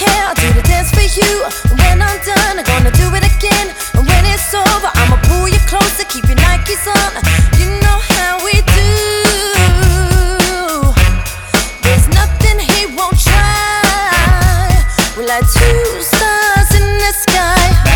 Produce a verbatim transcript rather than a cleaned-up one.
yeah, I'll do the dance for you. When I'm done, I'm gonna do it again. And when it's over, I'ma pull you closer, keep your Nikes on. You know how we do. There's nothing he won't try. We're like two stars in the sky.